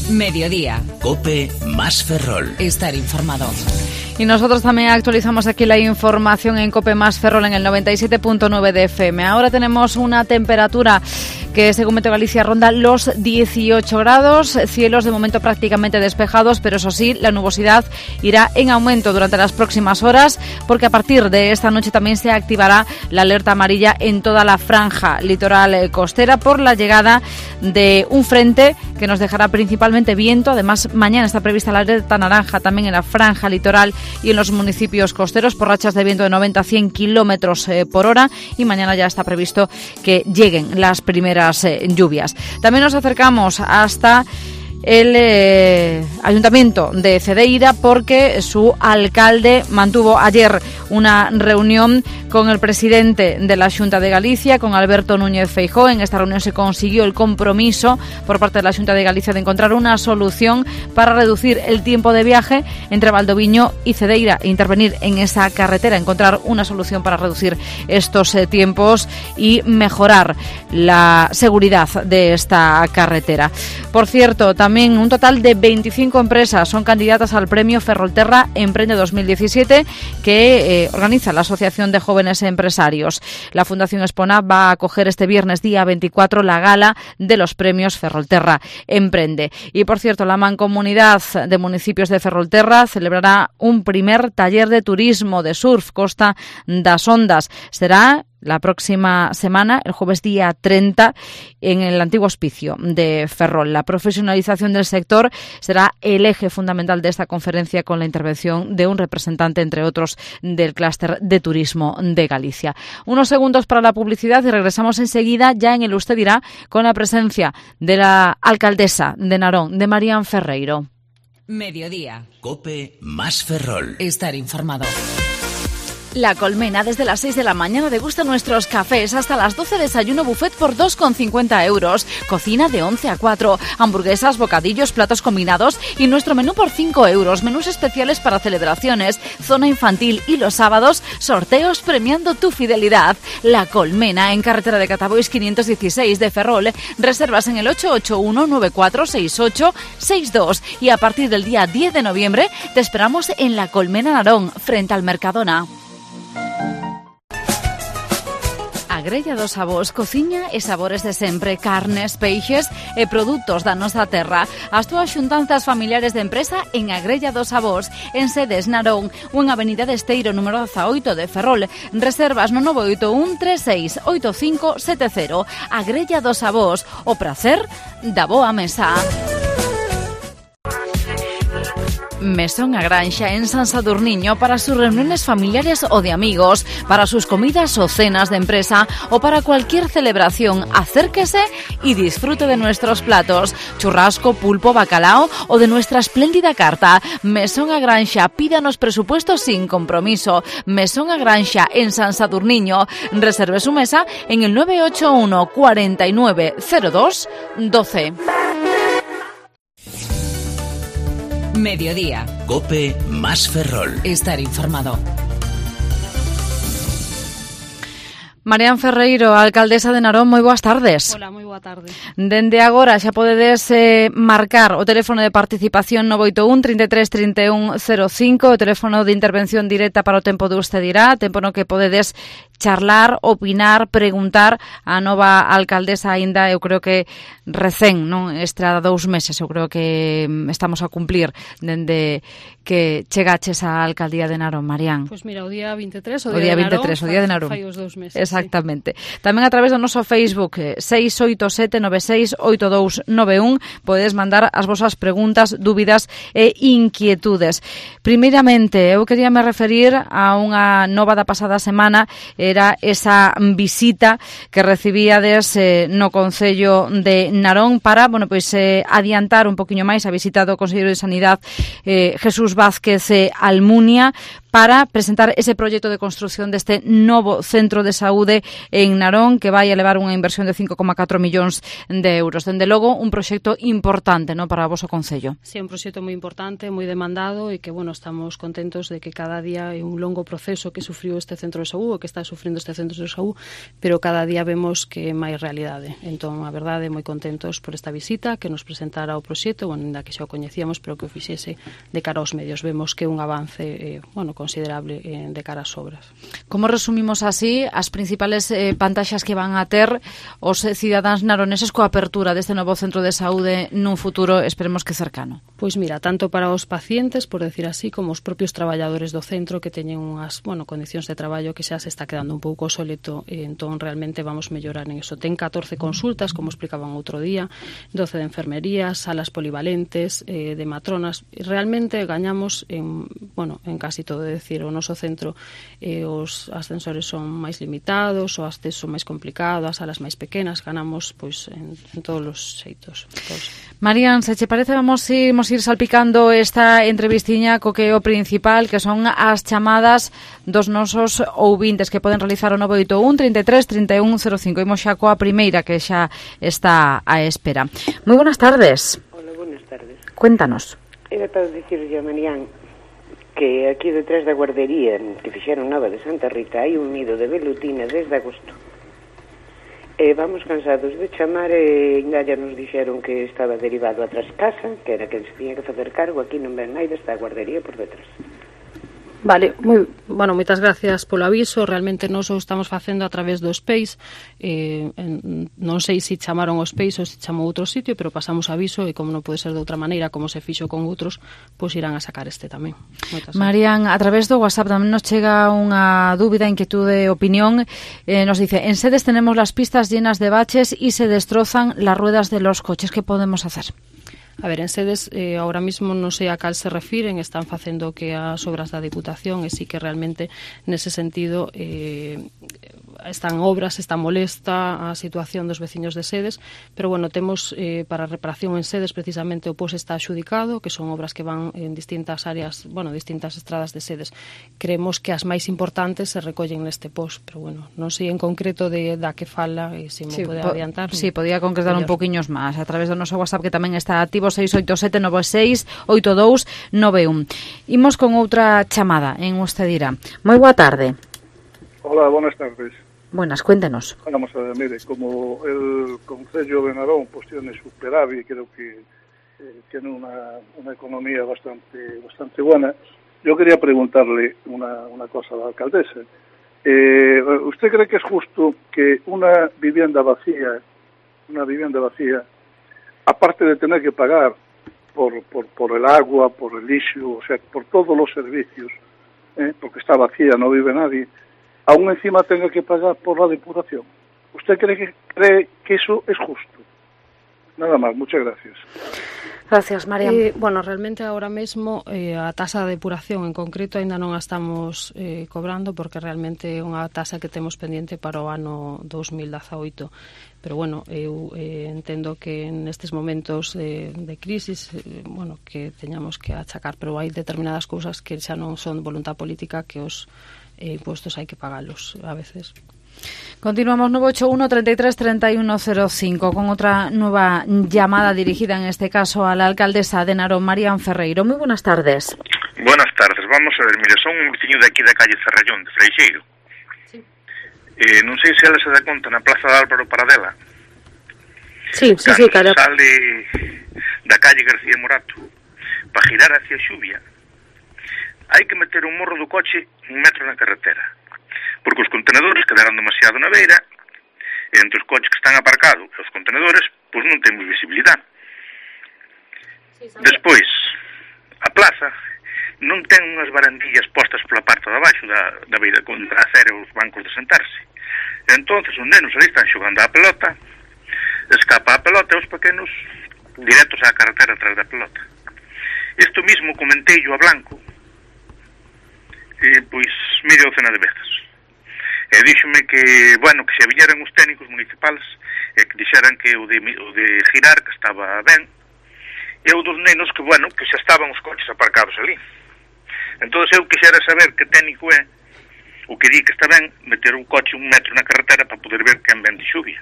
Mediodía. COPE más Ferrol. Estar informado. Y nosotros también actualizamos aquí la información en COPE más Ferrol en el 97.9 de FM. Ahora tenemos una temperatura que, según Meteo Galicia, ronda los 18 grados, cielos de momento prácticamente despejados, pero eso sí, la nubosidad irá en aumento durante las próximas horas, porque a partir de esta noche también se activará la alerta amarilla en toda la franja litoral costera por la llegada de un frente que nos dejará principalmente viento. Además, mañana está prevista la alerta naranja también en la franja litoral y en los municipios costeros por rachas de viento de 90 a 100 kilómetros por hora, y mañana ya está previsto que lleguen las primeras lluvias. También nos acercamos hasta el Ayuntamiento de Cedeira porque su alcalde mantuvo ayer una reunión con el presidente de la Xunta de Galicia, con Alberto Núñez Feijóo. En esta reunión se consiguió el compromiso por parte de la Xunta de Galicia de encontrar una solución para reducir el tiempo de viaje entre Valdoviño y Cedeira e intervenir en esa carretera, encontrar una solución para reducir estos tiempos y mejorar la seguridad de esta carretera. Por cierto, también un total de 25 empresas son candidatas al premio Ferrolterra Emprende 2017 que organiza la Asociación de Jóvenes Empresarios. La Fundación Espona va a acoger este viernes día 24 la gala de los premios Ferrolterra Emprende. Y por cierto, la Mancomunidad de Municipios de Ferrolterra celebrará un primer taller de turismo de surf Costa das Ondas. Será la próxima semana, el jueves día 30, en el antiguo hospicio de Ferrol. La profesionalización del sector será el eje fundamental de esta conferencia, con la intervención de un representante, entre otros, del clúster de turismo de Galicia. Unos segundos para la publicidad y regresamos enseguida, ya en el Usted Dirá, con la presencia de la alcaldesa de Narón, de Marián Ferreiro. Mediodía. COPE más Ferrol. Estar informado. La Colmena, desde las 6 de la mañana, degusta nuestros cafés. Hasta las 12, desayuno buffet por 2,50 euros. Cocina de 11 a 4. Hamburguesas, bocadillos, platos combinados y nuestro menú por 5 euros. Menús especiales para celebraciones, zona infantil y los sábados, sorteos premiando tu fidelidad. La Colmena, en carretera de Catabois 516 de Ferrol. Reservas en el 881-946862. Y a partir del día 10 de noviembre te esperamos en La Colmena Narón, frente al Mercadona. Grella dos Sabós, cociña e sabores de sempre, carnes, peixes e produtos da nosa terra. As túas xuntanzas familiares de empresa en A Grella dos Sabós, en sedes Narón, ou en Avenida de Esteiro, número 18 de Ferrol. Reservas no 981368570. A Grella dos Sabós, o prazer da boa mesa. Mesón a Granxa en San Sadurniño, para sus reuniones familiares o de amigos, para sus comidas o cenas de empresa o para cualquier celebración. Acérquese y disfrute de nuestros platos, churrasco, pulpo, bacalao o de nuestra espléndida carta. Mesón a Granxa, pídanos presupuestos sin compromiso. Mesón a Granxa en San Sadurniño. Reserve su mesa en el 981 4902 12. Mediodía. COPE más Ferrol. Estar informado. Marián Ferreiro, alcaldesa de Narón, moi boas tardes. Hola, moi boa tarde. Dende agora xa podedes marcar o teléfono de participación 981 33 31 05, o teléfono de intervención directa para o tempo de Usted Dirá, tempo no que podedes charlar, opinar, preguntar a nova alcaldesa, aínda eu creo que recén, non? Extra 2 meses, eu creo que estamos a cumplir dende que chegaches á alcaldía de Narón, Marián. Pois mira, o día 23, o día 23, o día de Narón. Fai os 2 meses. Exactamente. Sí. Tamén a través do noso Facebook 687968291 podedes mandar as vosas preguntas, dúbidas e inquietudes. Primeiramente, eu quería me referir a unha nova da pasada semana, era esa visita que recibíades no Concello de Narón para, bueno, pois adiantar un poquinho máis a visita do Conselleiro de Sanidade Jesús Vázquez Almunia para presentar ese proxecto de construción deste novo centro de saúde en Narón, que vai a levar unha inversión de 5,4 millóns de euros. Dende logo, un proxecto importante, ¿no?, para o voso concello. Sí, un proxecto moi importante, moi demandado e que, bueno, estamos contentos de que cada día é un longo proceso que sufriu este centro de saúde, que está sufrindo este centro de saúde, pero cada día vemos que é máis realidade. Entón, a verdade, moi contentos por esta visita, que nos presentara o proxecto, bueno, ainda que xa o coñecíamos, pero que o fixese de cara aos medios. Vemos que é un avance, bueno, considerable de cara ás obras. Como resumimos así as principales vantaxes que van a ter os cidadáns naroneses coa apertura deste novo centro de saúde nun futuro, esperemos que cercano? Pois mira, tanto para os pacientes, por decir así, como os propios traballadores do centro que teñen unhas, bueno, condicións de traballo que xa se está quedando un pouco obsoleto, e entón realmente vamos mellorar en eso. Ten 14 consultas, como explicaban outro día, 12 de enfermería, salas polivalentes, de matronas. Realmente gañamos en, bueno, en casi todo, é dicir, o noso centro os ascensores son máis limitados, o acceso máis complicado, as salas máis pequenas, ganamos pois en todos os xeitos. Marian, se che parece, vamos ir salpicando esta entrevistiña co que é o principal, que son as chamadas dos nosos ouvintes que poden realizar o 981 33 31 05. Imos xa coa primeira, que xa está á espera. Moi buenas tardes. Hola, buenas tardes. Cuéntanos. Era para dicirlle a Marián que aquí detrás da guardería que fixeron nova de Santa Rita hai un nido de velutina desde agosto. Vamos cansados de chamar e ainda ya nos dixeron que estaba derivado a Trascasa, que era que se tiña que facer cargo. Aquí non ven nada desta guardería por detrás. Vale, bueno, moitas gracias polo aviso. Realmente nós o estamos facendo a través do Space. Non sei se chamaron o Space ou se chamou outro sitio, pero pasamos aviso e como non pode ser de outra maneira, como se fixo con outros, pois irán a sacar este tamén. Marian, a través do WhatsApp tamén nos chega unha dúbida, inquietude, opinión. Nos dice, en Sedes tenemos las pistas llenas de baches y se destrozan las ruedas de los coches. ¿Qué podemos hacer? A ver, en Sedes, ahora mismo non sei a cal se refiren, están facendo que as obras da Diputación, e sí que realmente, nese sentido, están obras, está molesta a situación dos veciños de Sedes, pero, bueno, temos para reparación en Sedes, precisamente, o POS está axudicado, que son obras que van en distintas áreas, bueno, distintas estradas de Sedes. Creemos que as máis importantes se recollen neste POS, pero, bueno, non sei en concreto da que fala, e se mo pode adiantar. Sí, podía concretar un poquinhos máis, a través do noso WhatsApp, que tamén está activo, 687 96 82 91. Imos con outra chamada en Ustedira. Moi boa tarde. Hola, buenas tardes. Buenas, cuéntenos. Vamos a ver, mire, como el Concello de Narón pues tiene superávit, creo que tiene una economía bastante buena, yo quería preguntarle una cosa a la alcaldesa. ¿Usted cree que es justo que una vivienda vacía, aparte de tener que pagar por el agua, por el lixo, o sea, por todos los servicios, porque está vacía, no vive nadie, aún encima tenga que pagar por la depuración? ¿Usted cree que eso es justo? Nada más, muchas gracias. Gracias, María. Bueno, realmente ahora mesmo a tasa de depuración en concreto ainda non a estamos cobrando, porque realmente é unha tasa que temos pendiente para o ano 2018. Pero, bueno, eu entendo que nestes momentos de crisis, bueno, que teñamos que achacar, pero hai determinadas cousas que xa non son voluntad política, que os impostos hai que pagalos a veces. Continuamos 981 33 31 05 con otra nueva llamada dirigida en este caso a la alcaldesa de Narón, Marian Ferreiro. Muy buenas tardes. Buenas tardes, vamos a ver, mire, son un veciño de aquí da calle Ferrallón, de Freixeiro. Sí. Non sei se ela se dá conta na Plaza de Álvaro Paradela. Sí, cara. Sale da calle García Morato para girar hacia Xubia. Hai que meter un morro do coche 1 metro na carretera, porque os contenedores quedaron demasiado na beira, e entre os coches que están aparcados e os contenedores, pois non temos visibilidade. Sí, despois, a plaza non ten unhas barandillas postas pola parte de abaixo da beira contra a acera os bancos de sentarse. E entonces os nenos ali están xogando a pelota, escapa a pelota e os pequenos directos á carretera atrás da pelota. Isto mismo comenteillo a Blanco, pois media docena de veces. E díxome que, bueno, que se viñeran os técnicos municipales e que dixeran que o de girar que estaba ben, e o dos nenos que, bueno, que xa estaban os coches aparcados ali. Entón eu quixera saber que técnico é o que di que está ben meter un coche 1 metro na carretera para poder ver quen ven de xuvia.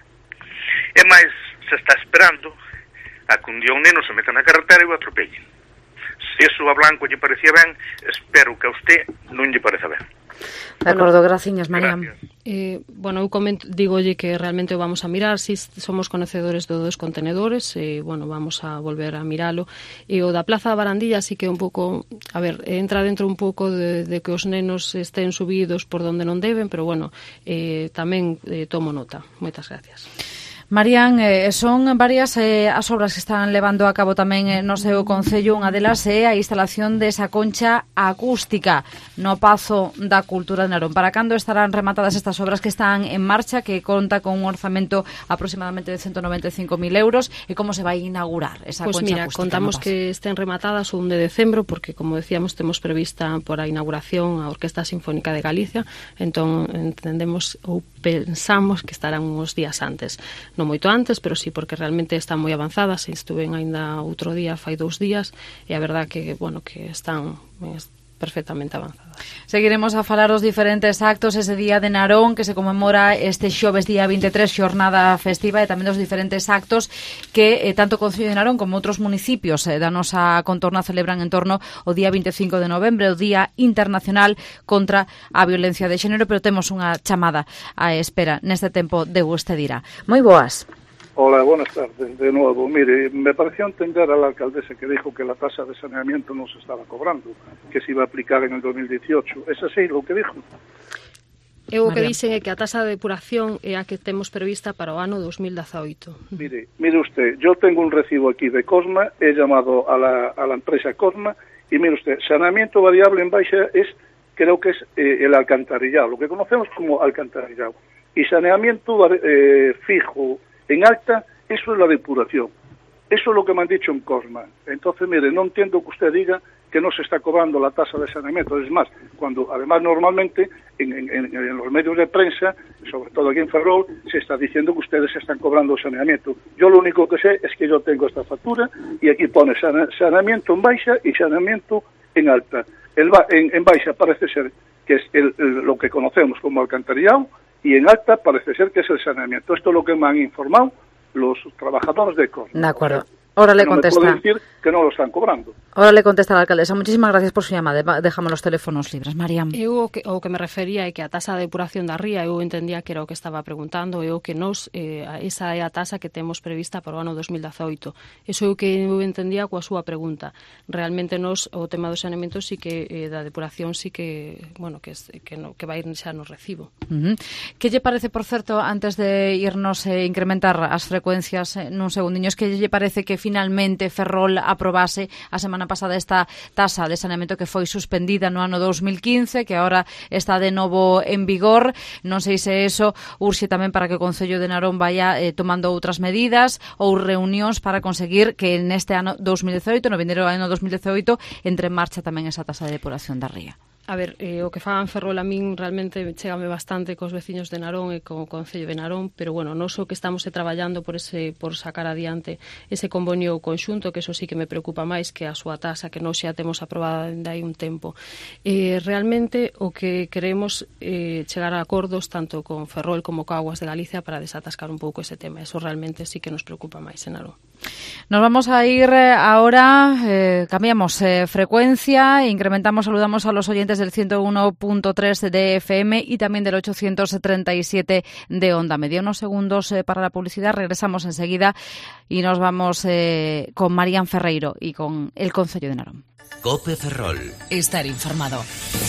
E máis, se está esperando a que un día un neno se meta na carretera e o atropellen. Se eso a Blanco lle parecía ben, espero que a usted non lle pareza ben. De acordo, graciñas, María. Bueno, eu digolle que realmente o vamos a mirar, si somos conocedores dos contenedores, vamos a volver a miralo. E o da Plaza da Barandilla sí que un pouco, entra dentro un pouco de que os nenos estén subidos por donde non deben, pero bueno, tamén tomo nota. Moitas gracias. Marian, son varias as obras que están levando a cabo tamén no seu concello. Unha delas é a instalación desa concha acústica no Pazo da Cultura de Narón. Para cando estarán rematadas estas obras que están en marcha, que conta con un orzamento aproximadamente de 195.000 euros, e como se vai inaugurar esa concha acústica? Pues mira, contamos que estén rematadas o 1 de decembro, porque, como decíamos, temos prevista por a inauguración a Orquesta Sinfónica de Galicia, entón entendemos ou pensamos que estarán uns días antes. Non moito antes, pero sí, porque realmente están moi avanzadas. Estuve aínda outro día, fai 2 días, e a verdad que, que están perfectamente avanzadas. Seguiremos a falar os diferentes actos ese día de Narón, que se conmemora este xoves día 23, xornada festiva, e tamén dos diferentes actos que tanto o Concello de Narón como outros municipios da nosa contorna celebran en torno ao día 25 de novembro, o Día Internacional contra a Violencia de Xénero, pero temos unha chamada á espera neste tempo de Usted Dirá. Moi boas. Hola, buenas tardes. De nuevo, mire, me pareció entender a la alcaldesa que dijo que la tasa de saneamiento no se estaba cobrando, que se iba a aplicar en el 2018. ¿Es así lo que dijo? Eu o que dixen é que a tasa de depuración é a que temos prevista para o ano 2018. Mire usted, yo tengo un recibo aquí de Cosma, he llamado a la empresa Cosma, y mire usted, saneamiento variable en baixa creo que es el alcantarillado, lo que conocemos como alcantarillado. Y saneamiento fijo en alta, eso es la depuración. Eso es lo que me han dicho en Cosma. Entonces, mire, no entiendo que usted diga que no se está cobrando la tasa de saneamiento. Es más, cuando además normalmente en los medios de prensa, sobre todo aquí en Ferrol, se está diciendo que ustedes están cobrando saneamiento. Yo lo único que sé es que yo tengo esta factura y aquí pone saneamiento en baixa y saneamiento en alta. En baixa parece ser que es lo que conocemos como alcantarillado, y en alta parece ser que es el saneamiento. Esto es lo que me han informado los trabajadores de Cosma. De acuerdo. Ahora le contesta. No me puede decir que no lo están cobrando. Ahora le contesta la alcaldesa. Muchísimas gracias por su llamada. Dejamos los teléfonos libres. María. Eu o que me refería é que a tasa de depuración da ría, eu entendía que era o que estaba preguntando, esa é a tasa que temos prevista para o ano 2018. Eso é o que eu entendía coa súa pregunta. Realmente o tema do saneamento sí que da depuración sí que, que vai ir xa no recibo. Que lle parece, por certo, antes de irnos incrementar as frecuencias nun segundiño, que lle parece que finalmente Ferrol aprobase a semana pasada esta tasa de saneamento que foi suspendida no ano 2015, que agora está de novo en vigor? Non sei se eso urxe tamén para que o Concello de Narón vaya tomando outras medidas ou reunións para conseguir que neste ano 2018, no vindeiro ano 2018, entre en marcha tamén esa tasa de depuración da ría. A ver, o que fagan Ferrol a min realmente chégame bastante cos veciños de Narón e co Concello de Narón, pero bueno, non só que estamos traballando por sacar adiante ese convenio conxunto, que eso sí que me preocupa máis que a súa tasa, que non xa temos aprobada ainda hai un tempo. Realmente o que queremos chegar a acordos tanto con Ferrol como co Aguas de Galicia para desatascar un pouco ese tema. Eso realmente sí que nos preocupa máis en Narón. Nos vamos a ir ahora, cambiamos frecuencia, incrementamos, saludamos a los oyentes del 101.3 de FM y también del 837 de Onda Media. Unos segundos para la publicidad, regresamos enseguida y nos vamos con Marían Ferreiro y con el Concello de Narón. Cope Ferrol. Estar informado.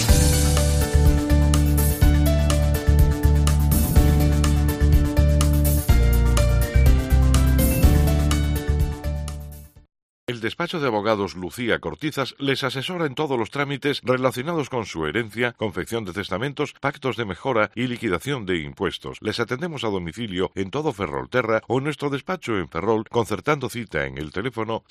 El despacho de abogados Lucía Cortizas les asesora en todos los trámites relacionados con su herencia, confección de testamentos, pactos de mejora y liquidación de impuestos. Les atendemos a domicilio en todo Ferrolterra o en nuestro despacho en Ferrol, concertando cita en el teléfono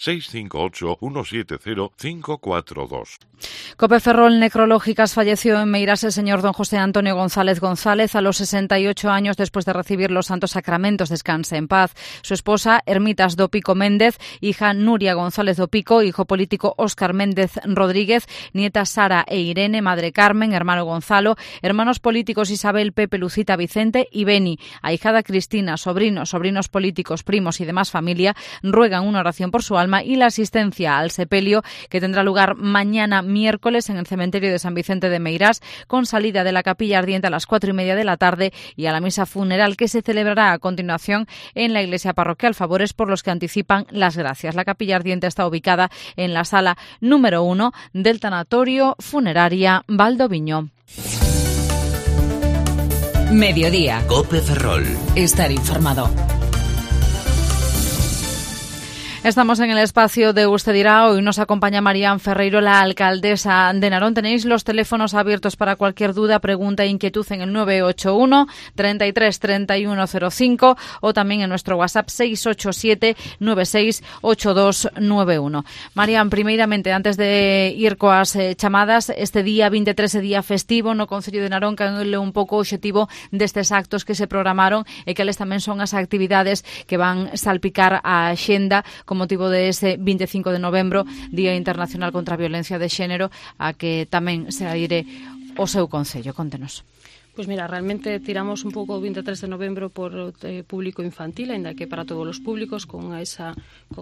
658-170-542. Cope Ferrol Necrológicas. Falleció en Meirás el señor don José Antonio González González a los 68 años después de recibir los santos sacramentos. Descanse en paz. Su esposa, Ermitas do Pico Méndez, hija Nuria González González do Pico, hijo político Óscar Méndez Rodríguez, nieta Sara e Irene, madre Carmen, hermano Gonzalo, hermanos políticos Isabel, Pepe, Lucita, Vicente y Beni, ahijada Cristina, sobrinos políticos, primos y demás familia, ruegan una oración por su alma y la asistencia al sepelio que tendrá lugar mañana miércoles en el cementerio de San Vicente de Meirás, con salida de la capilla ardiente a las 4:30 de la tarde y a la misa funeral que se celebrará a continuación en la iglesia parroquial. Favores por los que anticipan las gracias. La capilla ardiente está ubicada en la sala número 1 del tanatorio funeraria Valdoviño. Mediodía. Cope Ferrol. Estar informado. Estamos en el espacio de Usted dirá. Hoy nos acompaña Marián Ferreiro, la alcaldesa de Narón. Tenéis los teléfonos abiertos para cualquier duda, pregunta e inquietud en el 981 33 31 05 o también en nuestro WhatsApp 687 96 8291. Marián, primeiramente, antes de ir coas chamadas, este día 23 é día festivo no Concello de Narón, que é un pouco o obxectivo destes actos que se programaron e que tamén son as actividades que van salpicar a axenda con motivo de ese 25 de novembro, Día Internacional contra a Violencia de Xénero, a que tamén se adire o seu concello. Contenos. Pues mira, realmente tiramos un pouco o 23 de novembro por público infantil, ainda que para todos os públicos, con esa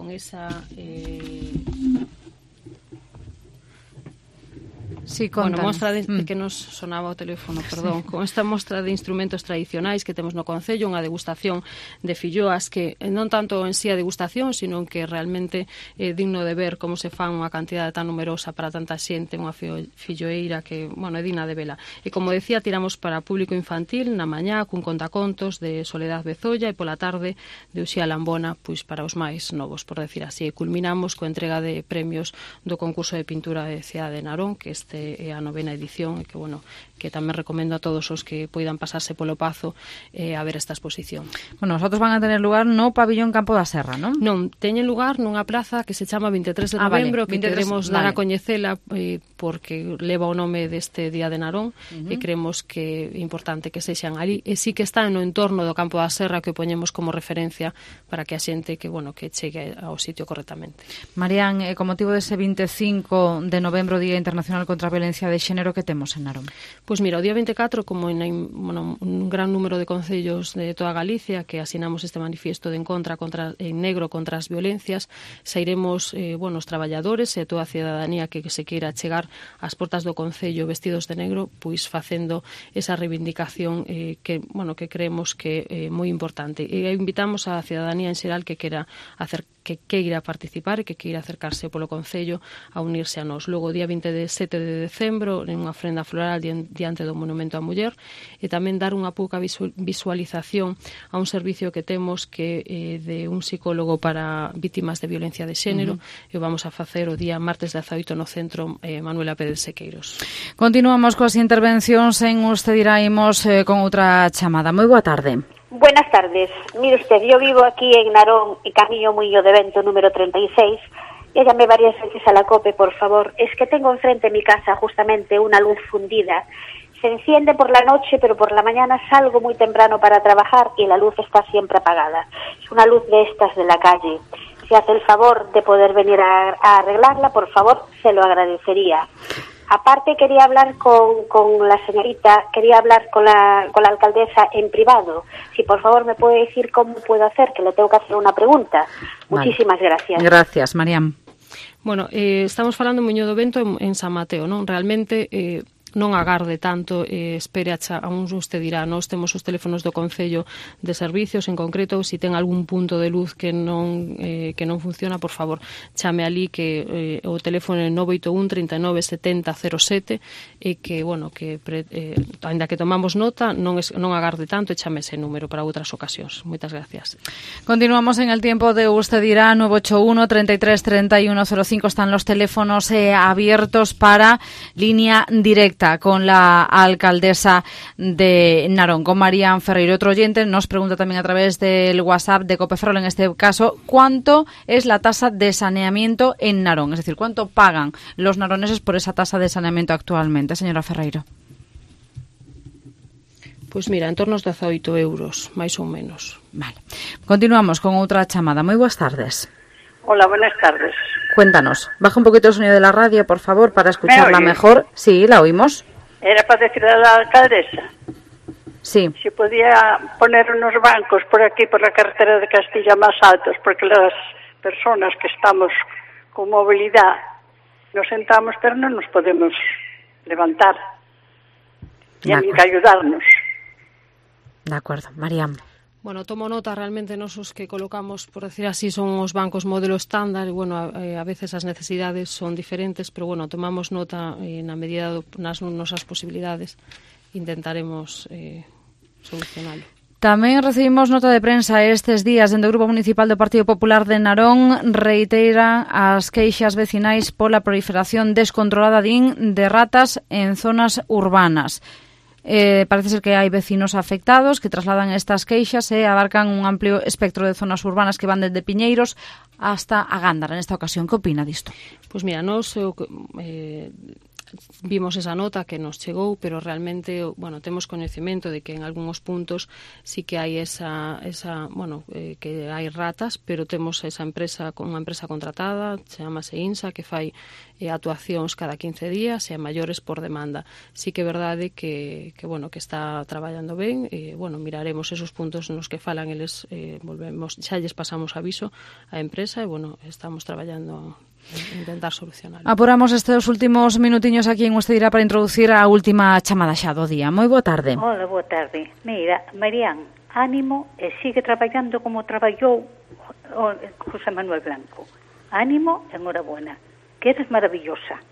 Sí, mostra que nos sonaba o teléfono, perdón, sí. Con esta mostra de instrumentos tradicionais que temos no Concello, unha degustación de filloas que non tanto en sí a degustación, sino que realmente é digno de ver como se fan unha cantidade tan numerosa para tanta xente, unha filloeira que, bueno, é digna de vela. E como decía, tiramos para público infantil na mañá cun contacontos de Soledad Bezolla e pola tarde de Uxía Lambona, pois para os máis novos, por decir así. E culminamos coa entrega de premios do concurso de pintura de Cidade de Narón, que é a 9ª edición e que, bueno, que tamén recomendo a todos os que poidan pasarse polo Pazo a ver esta exposición. Bueno, os outros van a tener lugar no pabillón Campo da Serra, non? Non, teñen lugar nunha plaza que se chama 23 de novembro, vale, 23, que queremos dar a coñecela porque leva o nome deste Día de Narón e creemos que é importante que sexan ali e sí que está no entorno do Campo da Serra, que o poñemos como referencia para que a xente que, bueno, que chegue ao sitio correctamente. Marián, con motivo dese 25 de novembro, Día Internacional contra a Violencia de Xénero, que temos en Narón? Pois mira, o día 24, como en un gran número de concellos de toda Galicia que asinamos este manifiesto de en negro contra as violencias, sairemos, os traballadores e toda a cidadanía que se queira chegar ás portas do concello vestidos de negro, pois facendo esa reivindicación que creemos que é moi importante. E invitamos a cidadanía en xeral que queira participar e que queira acercarse polo Concello a unirse a nós. Logo, o día 27 de decembro, en unha ofrenda floral diante do Monumento á Muller, e tamén dar unha pouca visualización a un servicio que temos que de un psicólogo para vítimas de violencia de xénero, e o vamos a facer o día martes 18 no Centro Manuela Pérez Sequeiros. Continuamos coas intervencións en Usted dirá. Imos con outra chamada. Moi boa tarde. Buenas tardes. Mire usted, yo vivo aquí en Narón y Camino Muillo de Vento número 36. Ya llamé varias veces a la COPE, por favor. Es que tengo enfrente de mi casa justamente una luz fundida. Se enciende por la noche, pero por la mañana salgo muy temprano para trabajar y la luz está siempre apagada. Es una luz de estas de la calle. Si hace el favor de poder venir a arreglarla, por favor, se lo agradecería. Aparte, quería hablar con la señorita, quería hablar con la alcaldesa en privado. Si por favor me puede decir cómo puedo hacer, que le tengo que hacer una pregunta. Vale. Muchísimas gracias. Gracias, Mariam. Bueno, estamos falando en Muño do Vento en San Mateo, non? Realmente non agarde tanto, espere a uns Usted dirá. Nós temos os teléfonos do Concello de Servicios, en concreto, se ten algún punto de luz que non funciona, por favor, chame ali, que o teléfono é 981 39 70 07, e que, ainda que tomamos nota, non agarde tanto e chame ese número para outras ocasións. Moitas gracias. Continuamos en el tiempo de Usted dirá. 981 33 31 05 están los teléfonos abiertos para línea directa con la alcaldesa de Narón, con Marián Ferreiro. Otro oyente nos pregunta también a través del WhatsApp de Cope Ferrol, en este caso, ¿cuánto es la tasa de saneamiento en Narón? Es decir, ¿cuánto pagan los naroneses por esa tasa de saneamiento actualmente, señora Ferreiro? Pois mira, en torno aos 18 euros, máis ou menos. Vale. Continuamos con outra chamada. Moi boas tardes. Hola, buenas tardes. Cuéntanos. Baja un poquito el sonido de la radio, por favor, para escucharla mejor. Sí, la oímos. Era para decirle a la alcaldesa. Sí. Si podía poner unos bancos por aquí, por la carretera de Castilla, más altos, porque las personas que estamos con movilidad nos sentamos, pero no nos podemos levantar. Tienen que ayudarnos. De acuerdo. Mariam. Bueno, tomo nota, realmente nosos que colocamos, por decir así, son os bancos modelo estándar, e, bueno, a veces as necesidades son diferentes, pero, bueno, tomamos nota na medida nas nosas posibilidades, intentaremos solucionarlo. Tamén recibimos nota de prensa estes días dende o Grupo Municipal do Partido Popular de Narón. Reitera as queixas vecinais pola proliferación descontrolada, din, de ratas en zonas urbanas. Parece ser que hai vecinos afectados que trasladan estas queixas e abarcan un amplio espectro de zonas urbanas que van desde Piñeiros hasta a Gándara. Nesta ocasión, que opina disto? Pois mira, nos vimos esa nota que nos chegou, pero realmente, bueno, temos coñecemento de que en algúns puntos sí que hai esa que hai ratas, pero temos esa empresa, unha empresa contratada, chamase INSA, que fai actuacións cada 15 días e maiores por demanda. Sí que é verdade que está traballando ben, miraremos esos puntos nos que falan eles, volvemos, xa lles pasamos aviso á empresa e, estamos traballando intentar solucionar. Apuramos estes últimos minutiños aquí en Usted Dirá para introducir a última chamada xa do día. Moi boa tarde. Hola, boa tarde. Mira, Marián, ánimo e sigue traballando como traballou José Manuel Blanco. Ánimo e enhorabuena, que eres maravillosa.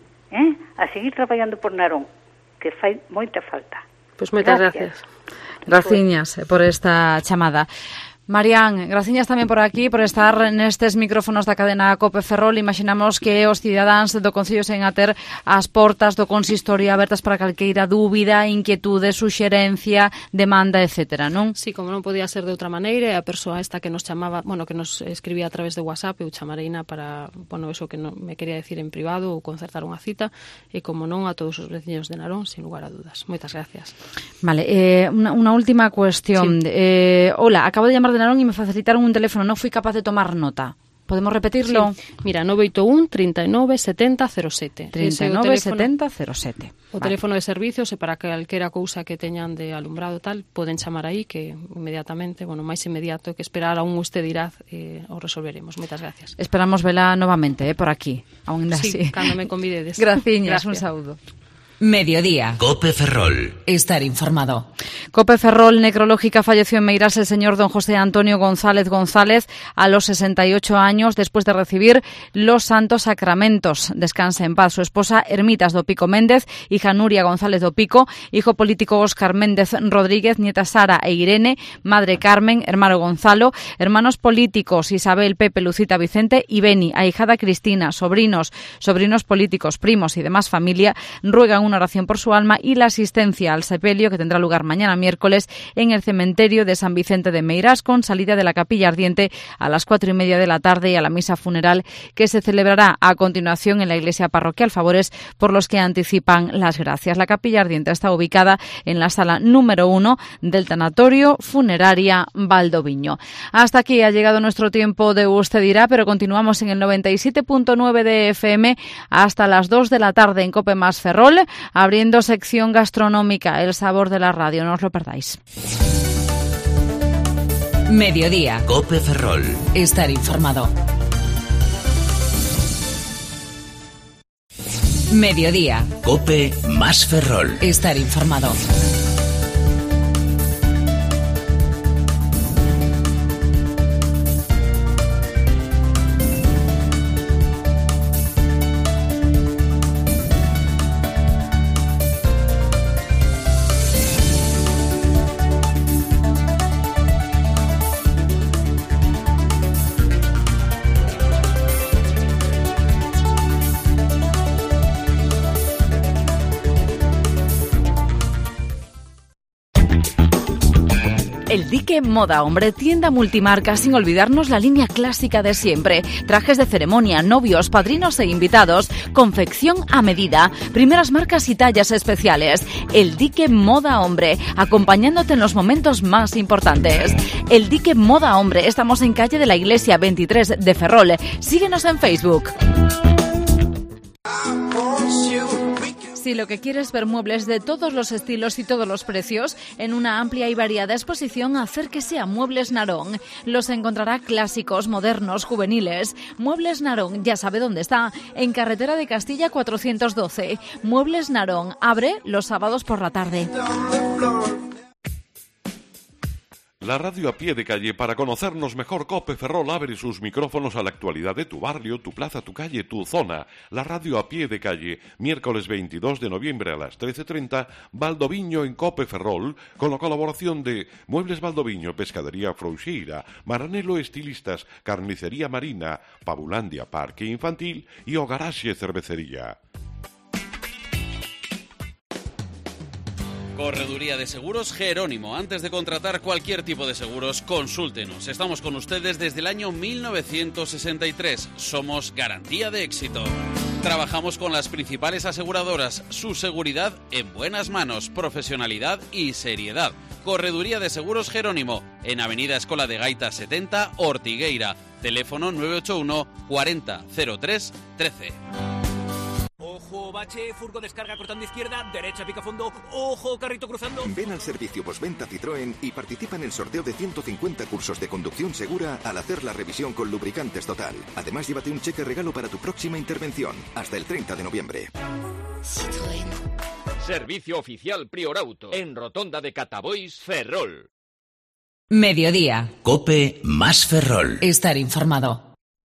A seguir traballando por Narón, que fai moita falta. Pois moitas gracias. Graciñas por esta chamada. Marián, graciñas tamén por aquí, por estar nestes micrófonos da cadena COPE Ferrol. Imaginamos que os cidadáns do Concello sen a ter as portas do consistorio abertas para calqueira dúbida, inquietude, suxerencia, demanda, etcétera, non? Sí, como non podía ser de outra maneira, a persoa esta que nos chamaba, que nos escribía a través de WhatsApp, eu chamareina para, eso que non me quería decir en privado ou concertar unha cita, e como non, a todos os veciños de Narón, sin lugar a dudas. Moitas gracias. Vale, unha última cuestión. Sí. Hola, acabo de llamar de Narón e me facilitaron un teléfono, non fui capaz de tomar nota. Podemos repetirlo? Sí. Mira, 981 39 70 07. 39 70 07. O teléfono de servicios, e para calquera cousa que teñan de alumbrado tal, poden chamar aí, que inmediatamente, máis inmediato que esperar a un Usted Dirá, o resolveremos. Moitas gracias. Esperamos vela novamente, por aquí. Aún así. Sí, cando me convidedes. Graciñas, un saúdo. Mediodía. COPE Ferrol. Estar informado. COPE Ferrol necrológica. Falleció en Meirás el señor don José Antonio González González a los 68 años después de recibir los santos sacramentos. Descanse en paz. Su esposa Ermitas do Pico Méndez, hija Nuria González do Pico, hijo político Óscar Méndez Rodríguez, nieta Sara e Irene, madre Carmen, hermano Gonzalo, hermanos políticos Isabel, Pepe, Lucita, Vicente y Beni, ahijada Cristina, sobrinos políticos, primos y demás familia, ruegan una oración por su alma y la asistencia al sepelio que tendrá lugar mañana miércoles en el cementerio de San Vicente de Meirás, con salida de la Capilla Ardiente a las 4:30 de la tarde y a la misa funeral que se celebrará a continuación en la iglesia parroquial. Favores por los que anticipan las gracias. La Capilla Ardiente está ubicada en la sala número 1 del tanatorio funeraria Valdoviño. Hasta aquí ha llegado nuestro tiempo de Usted Dirá, pero continuamos en el 97.9 de FM hasta las 2 de la tarde en COPE más Ferrol, abriendo sección gastronómica, el sabor de la radio. No os lo perdáis. Mediodía. COPE Ferrol. Estar informado. Mediodía. COPE más Ferrol. Estar informado. El Dique Moda Hombre, tienda multimarca sin olvidarnos la línea clásica de siempre. Trajes de ceremonia, novios, padrinos e invitados, confección a medida, primeras marcas y tallas especiales. El Dique Moda Hombre, acompañándote en los momentos más importantes. El Dique Moda Hombre, estamos en calle de la Iglesia 23 de Ferrol. Síguenos en Facebook. Si lo que quieres ver muebles de todos los estilos y todos los precios, en una amplia y variada exposición, acérquese a Muebles Narón. Los encontrará clásicos, modernos, juveniles. Muebles Narón, ya sabe dónde está, en carretera de Castilla 412. Muebles Narón, abre los sábados por la tarde. La radio a pie de calle, para conocernos mejor. COPE Ferrol abre sus micrófonos a la actualidad de tu barrio, tu plaza, tu calle, tu zona. La radio a pie de calle, miércoles 22 de noviembre a las 13:30, Valdoviño en COPE Ferrol, con la colaboración de Muebles Valdoviño, Pescadería Frouxeira, Maranelo Estilistas, Carnicería Marina, Pabulandia Parque Infantil y Ogaraxe Cervecería. Correduría de Seguros Jerónimo. Antes de contratar cualquier tipo de seguros, consúltenos. Estamos con ustedes desde el año 1963. Somos garantía de éxito. Trabajamos con las principales aseguradoras. Su seguridad en buenas manos, profesionalidad y seriedad. Correduría de Seguros Jerónimo, en Avenida Escola de Gaita 70, Ortigueira. Teléfono 981 40 03 13. Ojo, bache, furgo descarga cortando izquierda, derecha pica fondo, ojo, carrito cruzando. Ven al servicio postventa Citroën y participa en el sorteo de 150 cursos de conducción segura al hacer la revisión con Lubricantes Total. Además, llévate un cheque regalo para tu próxima intervención, hasta el 30 de noviembre. Citroën. Servicio oficial Priorauto, en Rotonda de Catabois, Ferrol. Mediodía. COPE más Ferrol. Estar informado.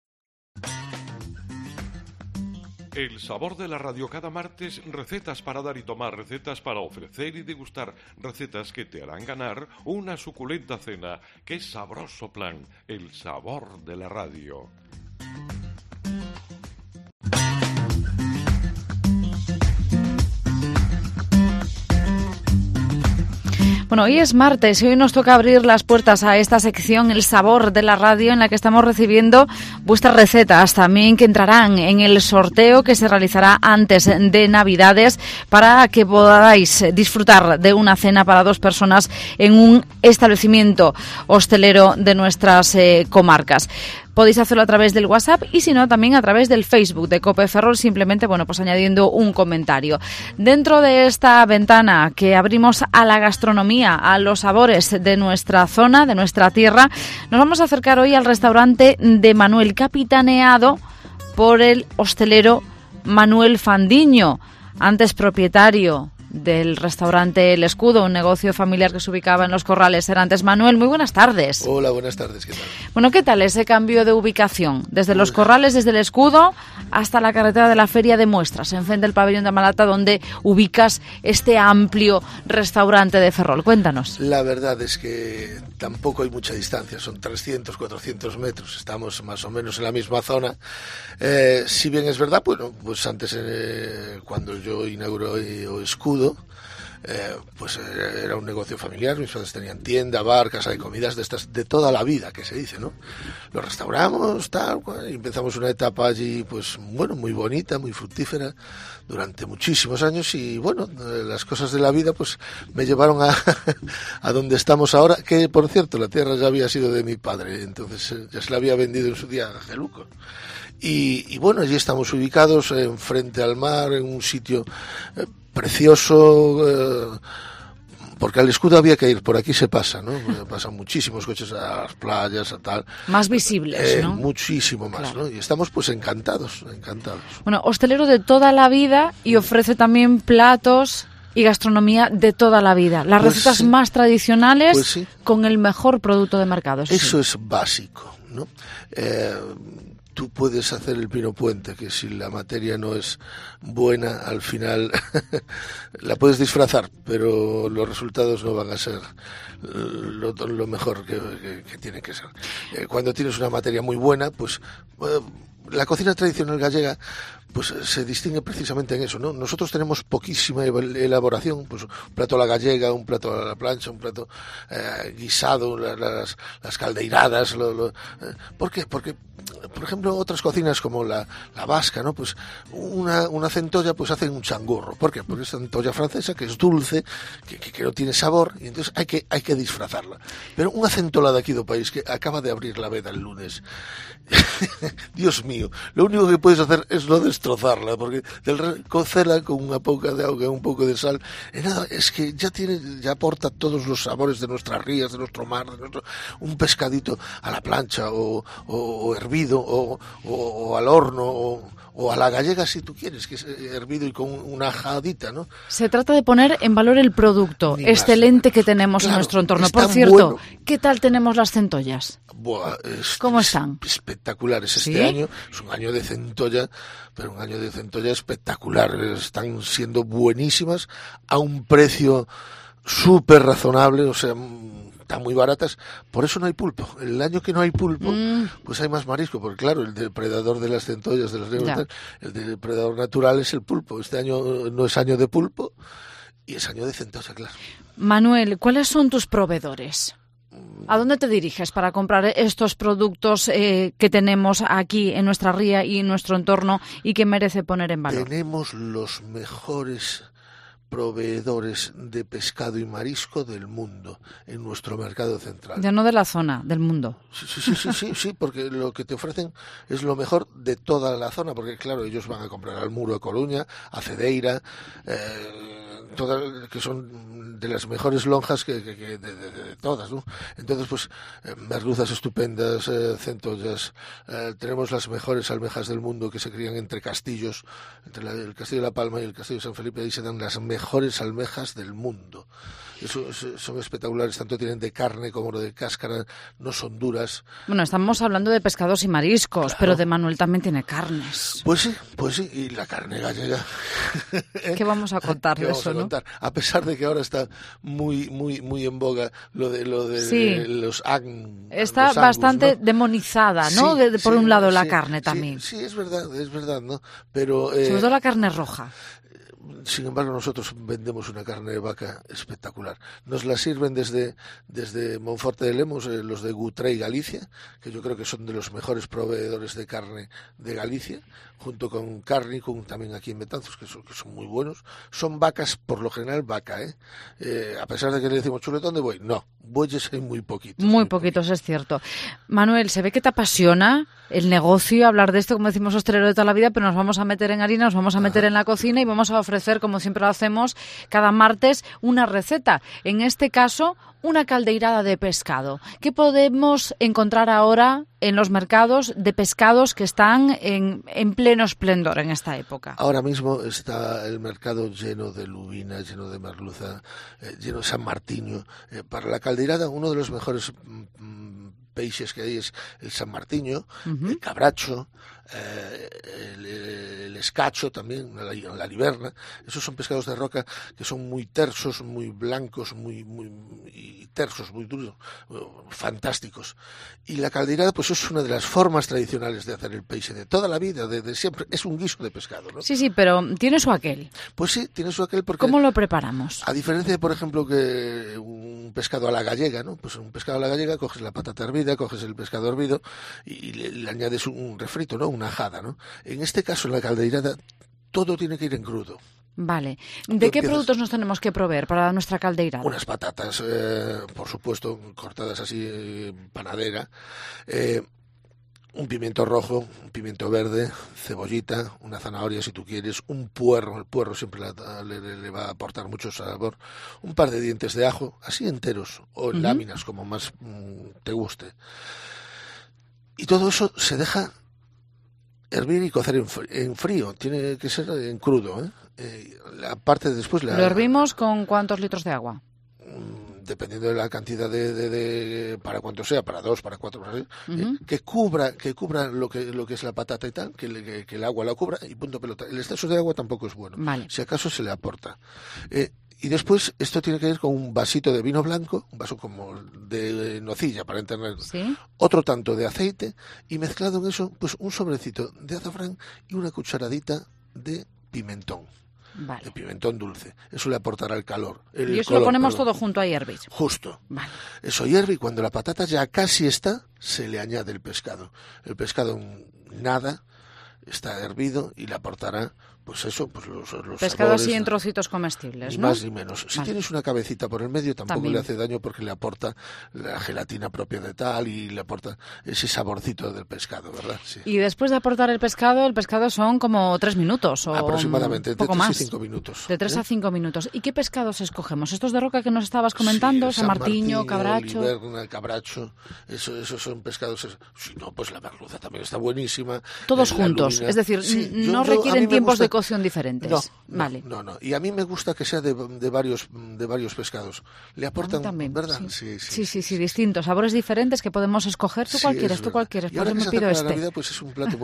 El sabor de la radio cada martes, recetas para dar y tomar, recetas para ofrecer y degustar, recetas que te harán ganar una suculenta cena. ¡Qué sabroso plan! El sabor de la radio. Bueno, hoy es martes y hoy nos toca abrir las puertas a esta sección, El Sabor de la Radio, en la que estamos recibiendo vuestras recetas también, que entrarán en el sorteo que se realizará antes de Navidades, para que podáis disfrutar de una cena para 2 personas en un establecimiento hostelero de nuestras comarcas. Podéis hacerlo a través del WhatsApp y si no también a través del Facebook de COPE Ferrol, simplemente pues añadiendo un comentario. Dentro de esta ventana que abrimos a la gastronomía, a los sabores de nuestra zona, de nuestra tierra, nos vamos a acercar hoy al restaurante de Manuel, capitaneado por el hostelero Manuel Fandiño, antes propietario del restaurante El Escudo, un negocio familiar que se ubicaba en Los Corrales. Antes, Manuel, muy buenas tardes. Hola, buenas tardes, ¿qué tal? Bueno, ¿qué tal ese cambio de ubicación? Desde Los Corrales, desde El Escudo, hasta la carretera de la Feria de Muestras, enfrente del pabellón de Malata, donde ubicas este amplio restaurante de Ferrol. Cuéntanos. La verdad es que tampoco hay mucha distancia, son 300, 400 metros, estamos más o menos en la misma zona. Si bien es verdad, bueno, pues antes cuando yo inauguré O Escudo, pues era un negocio familiar, mis padres tenían tienda, bar, casa de comidas de estas de toda la vida, que se dice, ¿no? Lo restauramos, tal, y empezamos una etapa allí, pues bueno, muy bonita, muy fructífera, durante muchísimos años, y bueno, las cosas de la vida pues me llevaron a donde estamos ahora, que por cierto la tierra ya había sido de mi padre, entonces ya se la había vendido en su día a Geluco. Y bueno, allí estamos ubicados frente al mar, en un sitio precioso, porque al Escudo había que ir, por aquí se pasa, ¿no? Pasan muchísimos coches a las playas, a tal. Más visibles, ¿no? Muchísimo más, claro. ¿No? Y estamos pues encantados. Bueno, hostelero de toda la vida y ofrece también platos y gastronomía de toda la vida. Las recetas más tradicionales, pues sí, con el mejor producto de mercado. Eso es básico, ¿no? Tú puedes hacer el pino puente, que si la materia no es buena, al final la puedes disfrazar, pero los resultados no van a ser lo mejor que tiene que ser. Cuando tienes una materia muy buena, pues la cocina tradicional gallega pues se distingue precisamente en eso, ¿no? Nosotros tenemos poquísima elaboración, pues un plato a la gallega, un plato a la plancha, un plato guisado, las caldeiradas. ¿Por qué? Porque, por ejemplo, otras cocinas como la vasca, ¿no? Pues una centolla pues hacen un changurro. ¿Por qué? Porque es centolla francesa que es dulce, que no tiene sabor, y entonces hay que disfrazarla. Pero una centola de aquí do país que acaba de abrir la veda el lunes, Dios mío, lo único que puedes hacer es no destrozarla, porque cocela con una poca de agua, un poco de sal, nada, es que ya aporta todos los sabores de nuestras rías, de nuestro mar, un pescadito a la plancha o hervido o al horno o a la gallega si tú quieres, que es hervido y con una ajadita, ¿no? Se trata de poner en valor el producto excelente que tenemos en nuestro entorno. Por cierto, bueno. ¿Qué tal tenemos las centollas? Buah, ¿Cómo están? Espectaculares este ¿Sí? año. Es un año de centolla, pero un año de centolla espectacular. Están siendo buenísimas a un precio súper razonable, o sea, están muy baratas. Por eso no hay pulpo. El año que no hay pulpo, pues hay más marisco, porque claro, el depredador de las centollas, de los el depredador natural es el pulpo. Este año no es año de pulpo y es año de centolla, claro. Manuel, ¿cuáles son tus proveedores? ¿A dónde te diriges para comprar estos productos que tenemos aquí en nuestra ría y en nuestro entorno y que merece poner en valor? Tenemos los mejores proveedores de pescado y marisco del mundo en nuestro mercado central. Ya no de la zona, del mundo. Sí, porque lo que te ofrecen es lo mejor de toda la zona, porque claro, ellos van a comprar al Muro de Coruña, a Cedeira, todas, que son de las mejores lonjas de todas, ¿no? Entonces, pues, merluzas estupendas, centollas, tenemos las mejores almejas del mundo que se crían entre castillos, entre el Castillo de La Palma y el Castillo de San Felipe, ahí se dan las mejores almejas del mundo. Son espectaculares, tanto tienen de carne como de cáscara, no son duras. Bueno, estamos hablando de pescados y mariscos, claro. Pero de Manuel también tiene carnes. Pues sí, y la carne gallega. ¿Qué vamos a contar de eso, no? A pesar de que ahora está muy en boga lo de sí. Los está los bastante angus, ¿no? demonizada, ¿no? Sí, por un lado la carne también. Sí, es verdad, ¿no? Pero sobre todo la carne roja. Sin embargo, nosotros vendemos una carne de vaca espectacular. Nos la sirven desde Monforte de Lemos, los de Gutrey Galicia, que yo creo que son de los mejores proveedores de carne de Galicia, junto con Carnicum, también aquí en Betanzos, que son muy buenos. Son vacas, por lo general, vaca, a pesar de que le decimos chuletón de buey, no, bueyes hay muy poquitos. Muy poquitos, es cierto. Manuel, se ve que te apasiona el negocio, hablar de esto, como decimos hostelero de toda la vida, pero nos vamos a meter en harina, nos vamos a meter en la cocina y vamos a ofrecer, como siempre lo hacemos, cada martes una receta. En este caso, una caldeirada de pescado. ¿Qué podemos encontrar ahora en los mercados de pescados que están en pleno esplendor en esta época? Ahora mismo está el mercado lleno de lubina, lleno de merluza, lleno de San Martiño. Para la caldeirada, uno de los mejores peixes que hay es el San Martiño, el cabracho, el escacho también, la liberna. Esos son pescados de roca que son muy tersos, muy blancos, muy tersos, muy duros, fantásticos. Y la caldeirada, pues es una de las formas tradicionales de hacer el peixe de toda la vida, de siempre. Es un guiso de pescado, ¿no? Sí, pero tiene su aquel. Pues sí, tiene su aquel porque... ¿Cómo lo preparamos? A diferencia de, por ejemplo, que un pescado a la gallega, ¿no? Pues un pescado a la gallega, coges la patata hervida, coges el pescado hervido y le añades un refrito, ¿no? Una ajada, ¿no? En este caso, en la caldeirada, todo tiene que ir en crudo. Vale. ¿De qué productos nos tenemos que proveer para nuestra caldeirada? Unas patatas, por supuesto, cortadas así, panadera, un pimiento rojo, un pimiento verde, cebollita, una zanahoria si tú quieres, un puerro, el puerro siempre le va a aportar mucho sabor, un par de dientes de ajo, así enteros, o en láminas, como más te guste. Y todo eso se deja hervir y cocer en frío, tiene que ser en crudo, la parte de después... ¿Lo hervimos con cuántos litros de agua? Dependiendo de la cantidad de para cuánto sea, para 2, para 4, que cubra lo que es la patata y tal, que el agua la cubra y punto pelota. El exceso de agua tampoco es bueno. Vale. Si acaso se le aporta. Y después esto tiene que ir con un vasito de vino blanco, un vaso como de nocilla para entender, ¿sí? Otro tanto de aceite y mezclado en eso, pues un sobrecito de azafrán y una cucharadita de pimentón. Vale. De pimentón dulce. Eso le aportará el calor. Y eso lo ponemos todo junto a hierve. Justo. Vale. Eso hierve y cuando la patata ya casi está, se le añade el pescado. El pescado nada, está hervido y le aportará, pues eso, pues los pescado sabores, así en trocitos comestibles, ni ¿no? más ni menos. Si tienes una cabecita por el medio tampoco También le hace daño porque le aporta la gelatina propia de tal y le aporta ese saborcito del pescado, ¿verdad? Sí. Y después de aportar el pescado son como 3 minutos o aproximadamente, un poco de 3 más. y 5 minutos. De 3 a 5 minutos. ¿Y qué pescados escogemos? ¿Estos de roca que nos estabas comentando? Sí, San Martiño, cabracho. Oliverna, cabracho, esos son pescados. Si no, pues la merluza también está buenísima. Todos juntos, lubina. es decir, Sí, no requieren tiempos de cocción diferentes. No, vale. No. Y a mí me gusta que sea de varios pescados. Le aportan, también, ¿verdad? Sí, distintos, sabores diferentes que podemos escoger. ¿Tú cuál quieres? Y ahora que se acerca la Navidad, pues es un plato